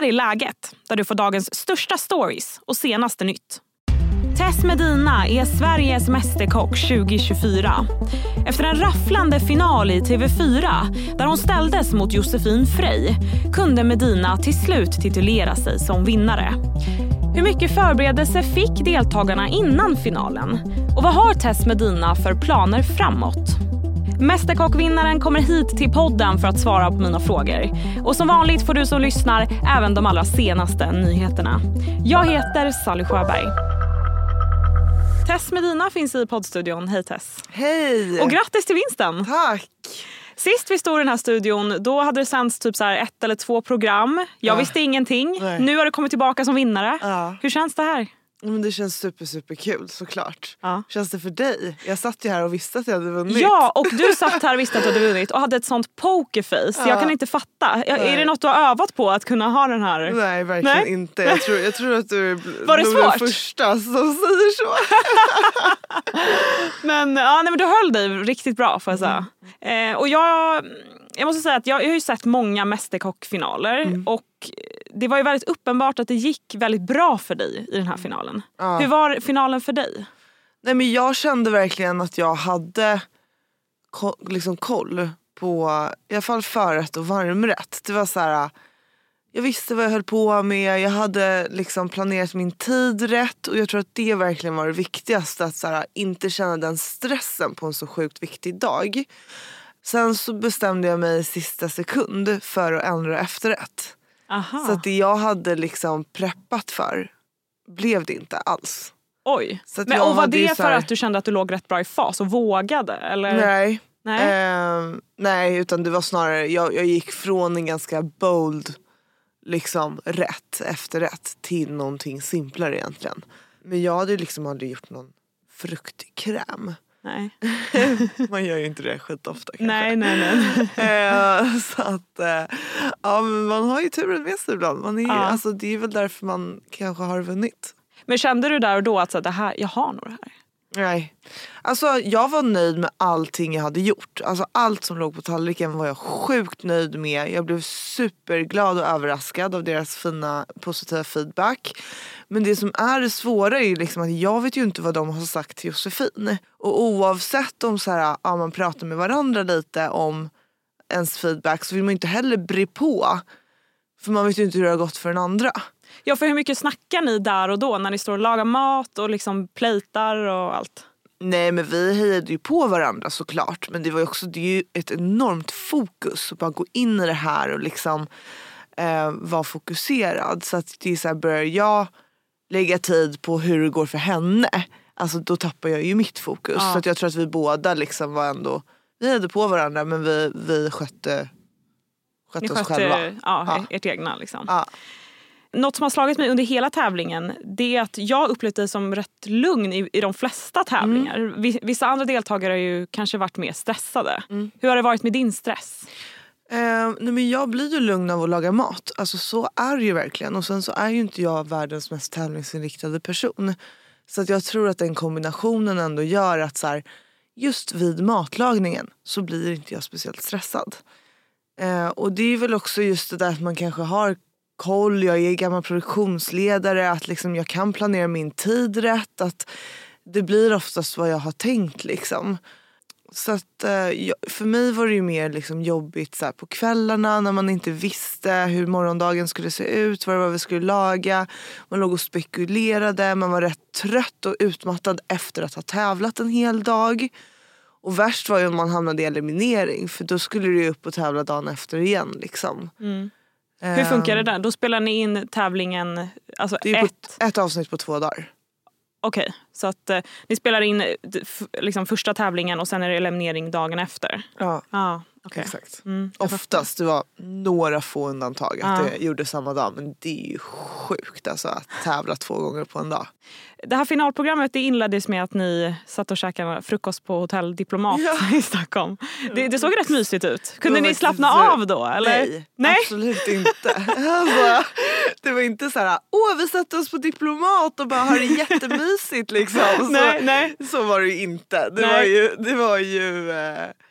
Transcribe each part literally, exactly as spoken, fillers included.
här är läget, där du får dagens största stories och senaste nytt. Tess Medina är Sveriges mästerkock tjugo tjugofyra. Efter en rafflande final i T V fyra där hon ställdes mot Josefin Frey kunde Medina till slut titulera sig som vinnare. Hur mycket förberedelse fick deltagarna innan finalen? Och vad har Tess Medina för planer framåt? Mästerkockvinnaren kommer hit till podden för att svara på mina frågor. Och som vanligt får du som lyssnar även de allra senaste nyheterna. Jag heter Sally Sjöberg. Tess Medina finns i poddstudion. Hej Tess. Hej! Och grattis till vinsten. Tack! Sist vi stod i den här studion, då hade det sänds typ så här ett eller två program. Jag ja. visste ingenting. Nej. Nu har du kommit tillbaka som vinnare. Ja. Hur känns det här? Men det känns super, super kul, såklart. Ja. Känns det för dig? Jag satt ju här och visste att jag hade vunnit. Ja, och du satt här och visste att du hade vunnit och hade ett sånt pokerface. Ja. Jag kan inte fatta. Ja, är det något du har övat på att kunna ha den här? Nej, verkligen Nej? inte. Jag tror, jag tror att du är Var det nog svårt? den första som säger så. men, ja, nej, men du höll dig riktigt bra, får jag säga. Mm. Eh, och jag... Jag måste säga att jag, jag har ju sett många mästerkockfinaler mm. och det var ju väldigt uppenbart att det gick väldigt bra för dig i den här finalen. Ja. Hur var finalen för dig? Nej, men jag kände verkligen att jag hade ko- liksom koll på i alla fall förrätt och varmrätt. Det var så här, jag visste vad jag höll på med, jag hade liksom planerat min tid rätt och jag tror att det verkligen var det viktigaste, att så här, inte känna den stressen på en så sjukt viktig dag. Sen så bestämde jag mig i sista sekund för att ändra efterrätt. Aha. Så att det jag hade liksom preppat för blev det inte alls. Oj, så att men, jag och var det här... för att du kände att du låg rätt bra i fas och vågade? Eller? Nej, nej. Eh, nej utan det var snarare, jag, jag gick från en ganska bold liksom rätt efterrätt till någonting simplare egentligen. Men jag hade liksom aldrig gjort någon fruktkräm. Nej. Man gör ju inte det skitofta kanske. Nej, nej, nej. eh, så att eh, ja, men man har ju turen med sig ibland. Man är, ja. alltså, det är väl därför man kanske har vunnit. Men kände du där och då att så, det här, jag har nog det här? Nej. Alltså jag var nöjd med allting jag hade gjort. Alltså allt som låg på tallriken var jag sjukt nöjd med. Jag blev superglad och överraskad av deras fina positiva feedback. Men det som är det svåra är ju liksom att jag vet ju inte vad de har sagt till Josefin. Och oavsett om så här, ja, man pratar med varandra lite om ens feedback, så vill man inte heller bry på. För man vet ju inte hur det har gått för den andra. Ja, för hur mycket snackar ni där och då när ni står och lagar mat och liksom plejtar och allt? Nej, men vi hejade ju på varandra såklart. Men det var ju också, det är ju ett enormt fokus att bara gå in i det här och liksom eh, vara fokuserad. Så att det är så här, börjar jag lägga tid på hur det går för henne, alltså då tappar jag ju mitt fokus. Ja. Så att jag tror att vi båda liksom var ändå, vi hejade på varandra, men vi, vi skötte, skötte oss skötte, själva. Ja, ja, ert egna liksom. Ja. Något som har slagit mig under hela tävlingen, det är att jag upplevt dig som rätt lugn i, i de flesta tävlingar. Mm. Vissa andra deltagare har ju kanske varit mer stressade. Mm. Hur har det varit med din stress? Eh, nej men jag blir ju lugn av att laga mat. Alltså så är det ju verkligen. Och sen så är ju inte jag världens mest tävlingsinriktade person. Så att jag tror att den kombinationen ändå gör att så här, just vid matlagningen så blir inte jag speciellt stressad. Eh, och det är väl också just det där att man kanske har koll, jag är gammal produktionsledare, att liksom jag kan planera min tid rätt, att det blir oftast vad jag har tänkt liksom. Så att eh, för mig var det ju mer liksom jobbigt så här, på kvällarna när man inte visste hur morgondagen skulle se ut, vad det var vi skulle laga. Man låg och spekulerade, man var rätt trött och utmattad efter att ha tävlat en hel dag. Och värst var ju om man hamnade i eliminering, för då skulle du ju upp och tävla dagen efter igen liksom. Mm. Hur funkar det där? Då spelar ni in tävlingen, alltså det är ett... ett avsnitt på två dagar. Okej, okay, så att eh, ni spelar in f- liksom första tävlingen och sen är det eliminering dagen efter? Ja, ah, okay. exakt. Mm, oftast, det var några få undantag att ah. det gjorde samma dag. Men det är ju sjukt alltså, att tävla två gånger på en dag. Det här finalprogrammet, det inleddes med att ni satt och käkade frukost på Hotell Diplomat ja. i Stockholm. Det, det såg rätt mysigt ut. Kunde ni slappna så... av då? Eller? Nej, Nej, absolut inte. Alltså, det var inte så här, åh vi sätter oss på Diplomat och bara har det jättemysigt liksom. Så, nej, nej. så var det ju inte. Det nej. var ju, det var ju eh,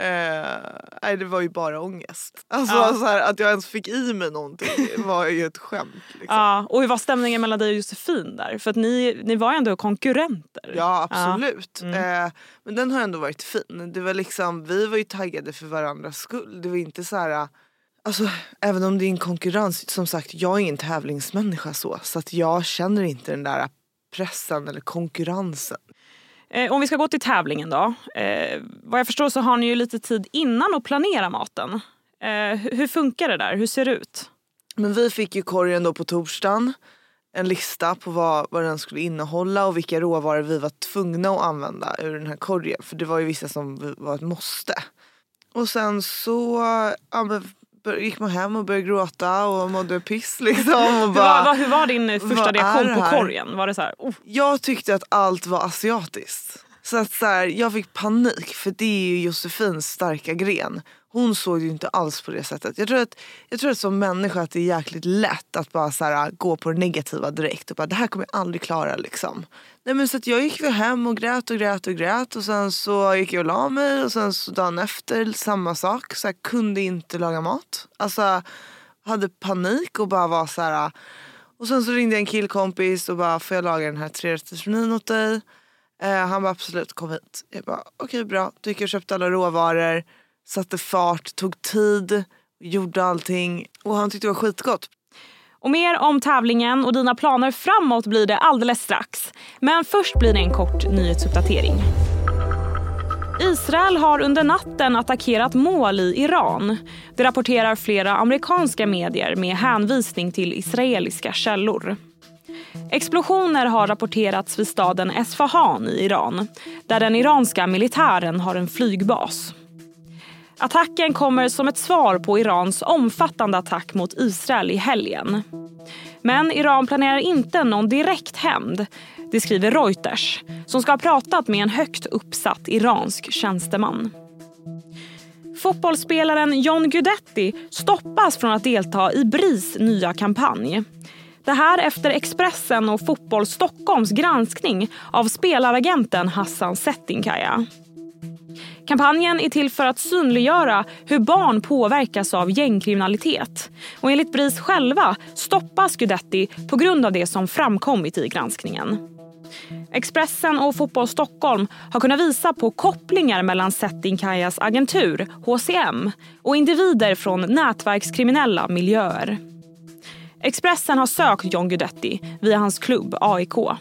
nej, det var ju bara ångest. Alltså ja. så här, att jag ens fick i mig någonting var ju ett skämt. Liksom. Ja, och hur var stämningen mellan dig och Josefin där? För att ni, ni var ändå konkurrenter. Ja, absolut. Ja. Mm. Eh, men den har ändå varit fin. Det var liksom, vi var ju taggade för varandras skull. Det var inte så här... Alltså, även om det är en konkurrens, som sagt, jag är ingen tävlingsmänniska så. Så att jag känner inte den där pressen eller konkurrensen. Eh, om vi ska gå till tävlingen då. Eh, vad jag förstår så har ni ju lite tid innan att planera maten. Eh, hur funkar det där? Hur ser det ut? Men vi fick ju korgen då på torsdagen. En lista på vad, vad den skulle innehålla och vilka råvaror vi var tvungna att använda ur den här korgen. För det var ju vissa som var ett måste. Och sen så ja, gick man hem och började gråta och mådde piss liksom. Och bara, hur, var, hur var din första reaktion på korgen? Var det så här, oh. Jag tyckte att allt var asiatiskt. Så att så här, jag fick panik, för det är ju Josefins starka gren. Hon såg ju inte alls på det sättet. Jag tror att, jag tror att som människa att det är jäkligt lätt att bara så här, gå på det negativa direkt. Och bara, det här kommer jag aldrig klara liksom. Nej, men så att jag gick hem och grät och grät och grät. Och sen så gick jag och la mig. Och sen så dagen efter samma sak. Så jag kunde inte laga mat. Alltså hade panik och bara var så här. Och sen så ringde jag en killkompis och bara, får jag laga den här trerättersmenyn åt dig? Eh, han bara, absolut, kom hit. Jag bara, okej okay, bra. Du gick och köpte alla råvaror. Satte fart, tog tid, gjorde allting. Och han tyckte det var skitgott. Och mer om tävlingen och dina planer framåt blir det alldeles strax. Men först blir det en kort nyhetsuppdatering. Israel har under natten attackerat mål i Iran. Det rapporterar flera amerikanska medier med hänvisning till israeliska källor. Explosioner har rapporterats vid staden Esfahan i Iran, där den iranska militären har en flygbas. Attacken kommer som ett svar på Irans omfattande attack mot Israel i helgen. Men Iran planerar inte någon direkt hämnd, det skriver Reuters, som ska ha pratat med en högt uppsatt iransk tjänsteman. Fotbollsspelaren John Guidetti stoppas från att delta i B R I:s nya kampanj. Det här efter Expressen och Fotboll Stockholms granskning av spelaragenten Hassan Settinkaya. Kampanjen är till för att synliggöra hur barn påverkas av gängkriminalitet. Och enligt B R Is själva stoppas Guidetti på grund av det som framkommit i granskningen. Expressen och Fotboll Stockholm har kunnat visa på kopplingar mellan Settinkayas agentur, H C M, och individer från nätverkskriminella miljöer. Expressen har sökt John Guidetti via hans klubb A I K.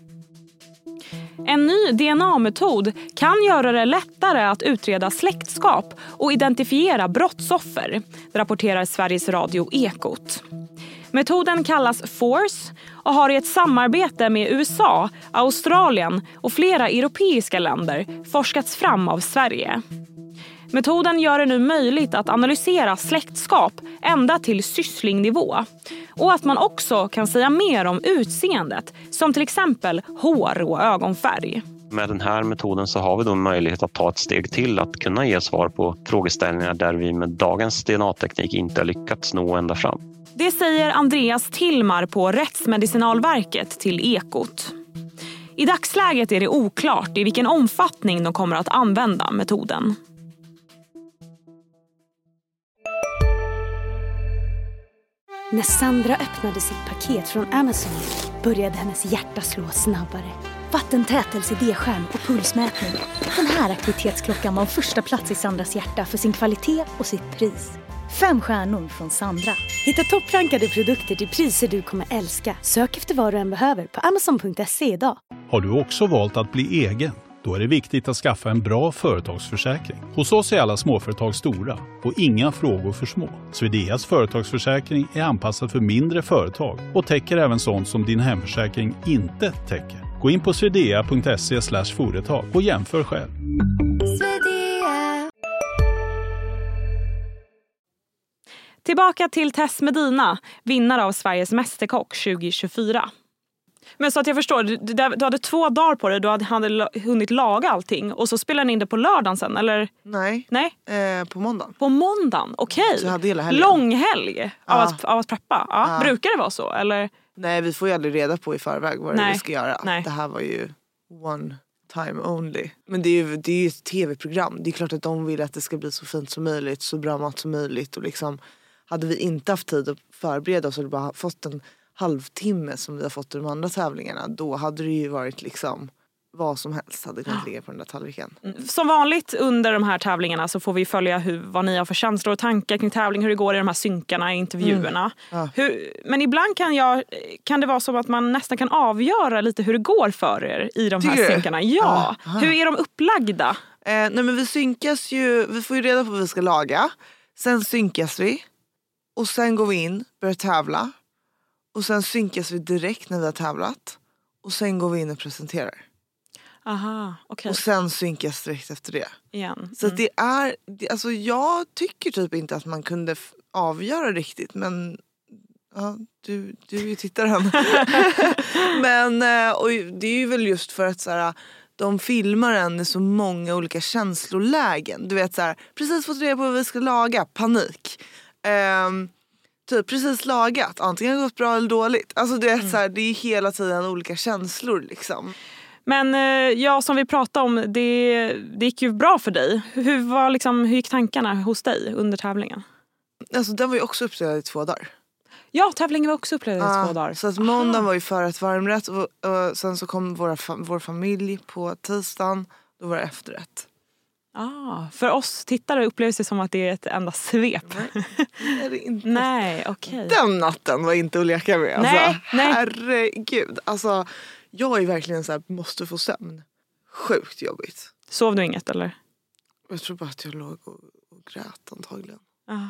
En ny D N A-metod kan göra det lättare att utreda släktskap och identifiera brottsoffer, rapporterar Sveriges Radio Ekot. Metoden kallas FORCE och har i ett samarbete med U S A, Australien och flera europeiska länder forskats fram av Sverige. Metoden gör det nu möjligt att analysera släktskap ända till sysslingnivå. Och att man också kan säga mer om utseendet, som till exempel hår och ögonfärg. Med den här metoden så har vi då möjlighet att ta ett steg till att kunna ge svar på frågeställningar där vi med dagens D N A-teknik inte har lyckats nå ända fram. Det säger Andreas Tillmar på Rättsmedicinalverket till Ekot. I dagsläget är det oklart i vilken omfattning de kommer att använda metoden. När Sandra öppnade sitt paket från Amazon började hennes hjärta slå snabbare. Vattentät L C D-skärm och pulsmätning. Den här aktivitetsklockan var första plats i Sandras hjärta för sin kvalitet och sitt pris. Fem stjärnor från Sandra. Hitta topprankade produkter till priser du kommer älska. Sök efter vad du än behöver på amazon punkt se idag. Har du också valt att bli egen? Då är det viktigt att skaffa en bra företagsförsäkring. Hos oss är alla småföretag stora och inga frågor för små. Swedeas företagsförsäkring är anpassad för mindre företag och täcker även sånt som din hemförsäkring inte täcker. Gå in på swedea punkt se slash företag och jämför själv. Tillbaka till Tess Medina, vinnare av Sveriges mästerkock tjugo tjugofyra. Men så att jag förstår, du, du hade två dagar på dig, du hade, hade hunnit laga allting och så spelade ni in det på lördagen sen, eller? Nej, Nej? Eh, på måndagen. På måndagen, okej. Okay. Långhelg av, ah. att, av att preppa. Ja. Ah. Brukar det vara så, eller? Nej, vi får ju aldrig reda på i förväg vad Nej. vi ska göra. Nej. Det här var ju one time only. Men det är ju, det är ju ett tv-program. Det är klart att de vill att det ska bli så fint som möjligt, så bra mat som möjligt. Och liksom, hade vi inte haft tid att förbereda oss och bara fått en halvtimme som vi har fått i de andra tävlingarna, då hade det ju varit liksom vad som helst hade kunnat ligga på den där tallriken. Som vanligt under de här tävlingarna så får vi följa hur, vad ni har för känslor och tankar kring tävling, hur det går i de här synkarna, intervjuerna. Mm. Ja. Hur, men ibland kan, jag, kan det vara som att man nästan kan avgöra lite hur det går för er i de här Tycker synkarna. Ja. ja. Hur är de upplagda? Eh, nej men vi synkas ju, vi får ju reda på vad vi ska laga. Sen synkas vi. Och sen går vi in, börjar tävla. Och sen synkas vi direkt när vi har tävlat. Och sen går vi in och presenterar. Aha, okay. Och sen synkas direkt efter det. Igen. Mm. Så att det är, alltså jag tycker typ inte att man kunde f- avgöra riktigt, men ja, du, du är ju tittaren. Men och det är ju väl just för att så här, de filmar en i så många olika känslolägen. Du vet så här, precis fått reda på vad vi ska laga, panik. Um, typ precis lagat, antingen har det gått bra eller dåligt. Alltså det är, mm. så här, det är hela tiden olika känslor liksom. Men ja, som vi pratade om, det, det gick ju bra för dig. Hur, var liksom, hur gick tankarna hos dig under tävlingen? Alltså den var ju också uppdelad i två dagar. Ja, tävlingen var också uppdelad i ah, två dagar. Så att måndagen var ju förrätt varmrätt och, och sen så kom våra, vår familj på tisdagen, då var det efterrätt. Ah, för oss tittare upplevs det som att det är ett enda svep. Nej, det är det inte. Nej, okej. Okay. Den natten var inte att leka med. Alltså, nej, nej. Herregud. Alltså, jag är verkligen så här, måste få sömn. Sjukt jobbigt. Sov du inget eller? Jag tror bara att jag låg och, och grät antagligen. Ah.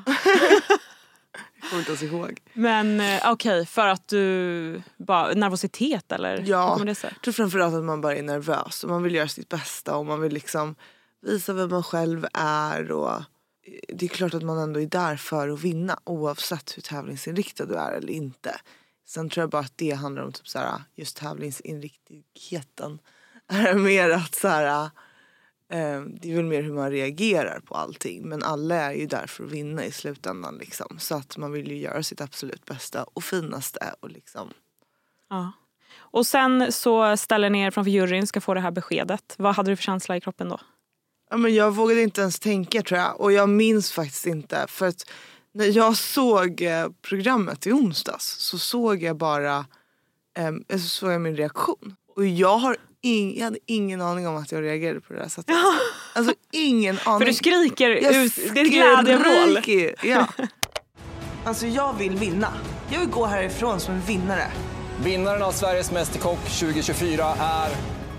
Jag kommer inte ens ihåg. Men okej, okay, för att du bara nervositet eller? Ja, det jag tror framförallt att man bara är nervös. Och man vill göra sitt bästa och man vill liksom visa vem man själv är. Och det är klart att man ändå är där för att vinna oavsett hur tävlingsinriktad du är eller inte. Sen tror jag bara att det handlar om typ så här, just tävlingsinriktigheten. Är mer att så här, eh, det är väl mer hur man reagerar på allting. Men alla är ju där för att vinna i slutändan liksom. Så att man vill ju göra sitt absolut bästa och finaste och liksom. Ja. Och sen så ställer ni er framför juryn, ska få det här beskedet. Vad hade du för känsla i kroppen då? Ja, men jag vågade inte ens tänka tror jag. Och jag minns faktiskt inte. För att när jag såg programmet i onsdags så såg jag bara eh, så såg jag min reaktion. Och jag, har ing, jag hade ingen aning om att jag reagerade på det där sättet. Alltså ingen aning. För du skriker jag ut, det är glädjevrål. Ja. Alltså jag vill vinna. Jag vill gå härifrån som en vinnare. Vinnaren av Sveriges Mästerkock tjugo tjugofyra är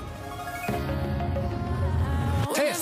Tess.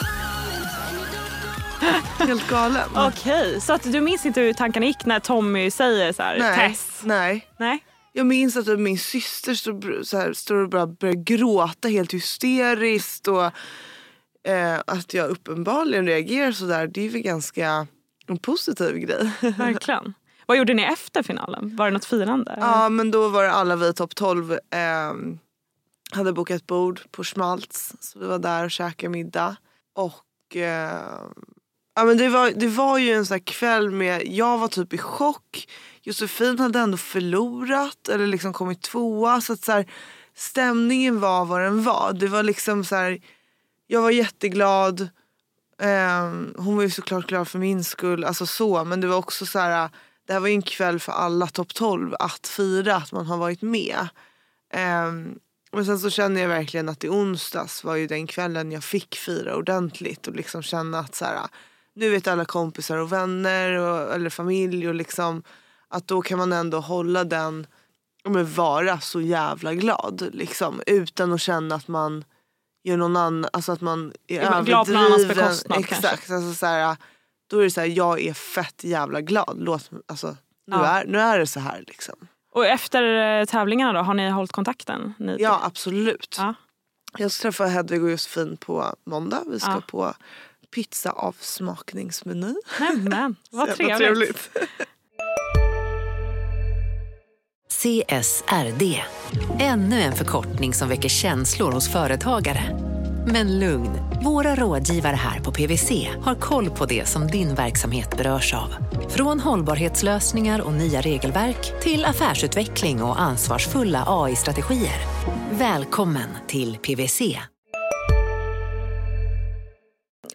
Helt galen. Okej, okay, så att du minns inte hur tankarna gick när Tommy säger så här, nej, Tess? Nej. Nej. Jag minns att min syster står, så här, står och bara börjar gråta helt hysteriskt och eh, att jag uppenbarligen reagerar så där. Det är ju ganska en positiv grej. Verkligen. Vad gjorde ni efter finalen? Var det något firande? Ja, men då var det alla vi topp tolv eh, hade bokat bord på Schmaltz. Så vi var där och käkade middag. Och eh, ja, men det var, det var ju en sån här kväll med, jag var typ i chock. Josefin hade ändå förlorat eller liksom kommit tvåa. Så att så här, stämningen var vad den var. Det var liksom så här, jag var jätteglad. Eh, hon var ju såklart glad för min skull. Alltså så, men det var också så här, det här var ju en kväll för alla topp tolv att fira att man har varit med. Eh, men sen så kände jag verkligen att i onsdags var ju den kvällen jag fick fira ordentligt. Och liksom känna att så här, nu vet alla kompisar och vänner och, eller familj och liksom att då kan man ändå hålla den och vara så jävla glad liksom, utan att känna att man gör någon annan, alltså att man är överdriven. Glad på någon annans bekostnad. Exakt, alltså så här, då är det så här, jag är fett jävla glad. Låt, alltså, nu, ja. är, nu är det så här liksom. Och efter tävlingarna då, har ni hållit kontakten? Ni ja, absolut. Ja. Jag ska träffa Hedvig och Josefin på måndag. Vi ska ja. på pizza avsmakningsmeny. Nämen, vad trevligt. trevligt. C S R D. Ännu en förkortning som väcker känslor hos företagare. Men lugn, våra rådgivare här på P W C har koll på det som din verksamhet berörs av. Från hållbarhetslösningar och nya regelverk till affärsutveckling och ansvarsfulla A I-strategier. Välkommen till P W C.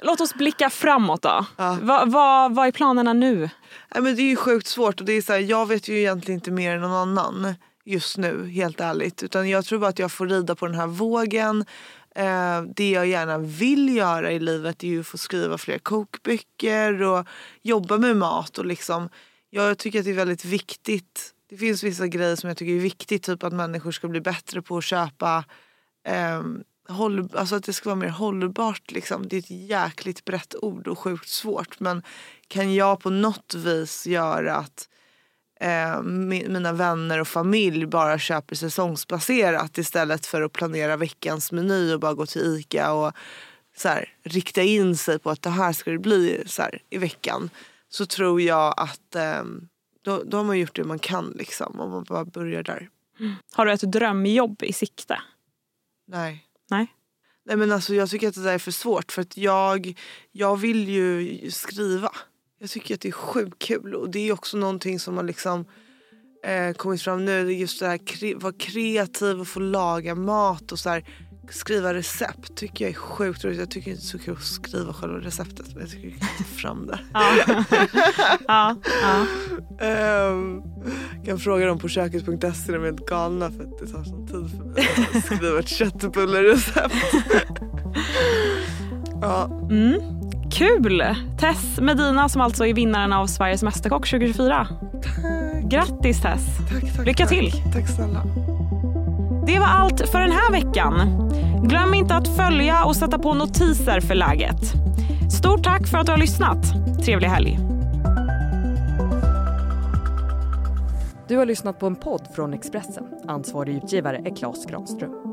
låt oss blicka framåt då. Ja. Vad va, va är planerna nu? Nej, men det är ju sjukt svårt och det är så här, jag vet ju egentligen inte mer än någon annan just nu, helt ärligt. Utan jag tror bara att jag får rida på den här vågen. Eh, det jag gärna vill göra i livet är ju att få skriva fler kokböcker och jobba med mat. Och liksom, jag tycker att det är väldigt viktigt. Det finns vissa grejer som jag tycker är viktigt, typ att människor ska bli bättre på att köpa eh, håll, alltså att det ska vara mer hållbart liksom. Det är ett jäkligt brett ord och sjukt svårt, men kan jag på något vis göra att eh, mina vänner och familj bara köper säsongsbaserat istället för att planera veckans meny och bara gå till ICA och så här, rikta in sig på att det här ska det bli så här, i veckan, så tror jag att eh, då, då har man gjort det man kan liksom, om man bara börjar där. Mm. Har du ett drömjobb i sikte? Nej. Nej. Nej, men alltså jag tycker att det där är för svårt, för att jag, jag vill ju skriva. Jag tycker att det är sjukt kul, och det är också någonting som har liksom eh, kommit fram nu, just det här kre- vara kreativ och få laga mat och så här, skriva recept tycker jag är sjukt roligt. Jag tycker inte det är så kul att skriva själva receptet, men jag tycker jag kan ta fram det. Ja. ja, ja. Um, kan fråga dem på köket punkt se, de är helt galna för att det tar sån tid för mig att skriva ett köttbullerecept. Ja. Mm. Kul! Tess Medina som alltså är vinnaren av Sveriges Mästerkock tjugohundratjugofyra. Tack. Grattis Tess! Tack, tack, Lycka tack. till! Tack snälla. Det var allt för den här veckan. Glöm inte att följa och sätta på notiser för läget. Stort tack för att du har lyssnat. Trevlig helg. Du har lyssnat på en podd från Expressen. Ansvarig utgivare är Claes Granström.